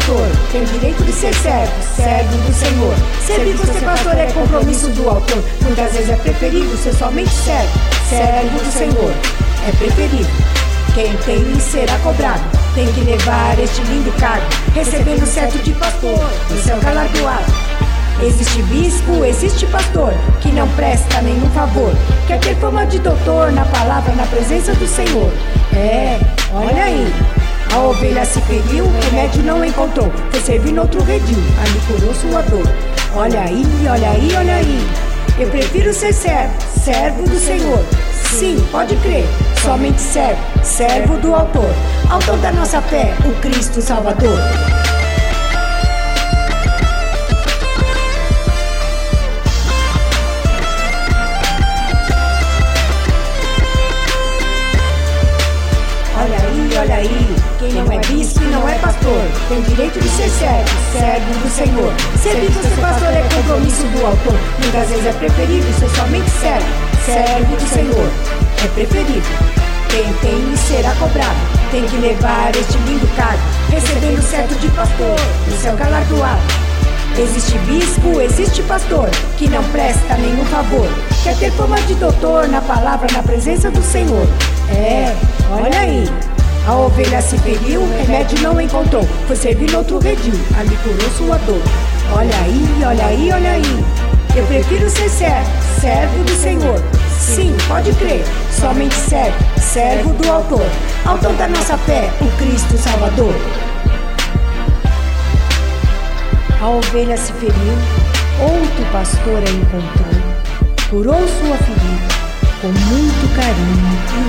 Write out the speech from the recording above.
pastor tem direito de ser servo, servo do Senhor. Servir por ser pastor é compromisso do autor. Muitas vezes é preferível ser somente servo, servo do Senhor. É preferível. Quem tem será cobrado, tem que levar este lindo cargo, recebendo o certo de pastor, no céu galardoado. Existe bispo, existe pastor, que não presta nenhum favor, quer ter fama de doutor na palavra, na presença do Senhor. Olha aí, a ovelha se feriu, remédio não encontrou, foi servir no outro redil, ali curou sua dor. Olha aí, olha aí, olha aí, eu prefiro ser servo, servo do Senhor. Sim, pode crer, somente servo, servo do autor, autor da nossa fé, o Cristo Salvador. Olha aí, quem não é bispo e não é pastor, tem direito de ser servo, servo do Senhor. Servir por ser pastor é compromisso do autor. Muitas vezes é preferível ser somente servo, servo do Senhor. É preferível. Quem tem será cobrado, tem que levar este lindo cargo, recebendo o certo de pastor, no céu galardoado. Existe bispo, existe pastor, que não presta nenhum favor, quer ter fama de doutor na palavra, na presença do Senhor. Olha aí, a ovelha se feriu, remédio não encontrou, foi servir no outro redil, ali curou sua dor. Olha aí, olha aí, olha aí, eu prefiro ser servo, servo do Senhor. Sim, pode crer, somente servo, servo do autor, autor da nossa fé, o Cristo Salvador. A ovelha se feriu, outro pastor a encontrou, curou sua ferida com muito carinho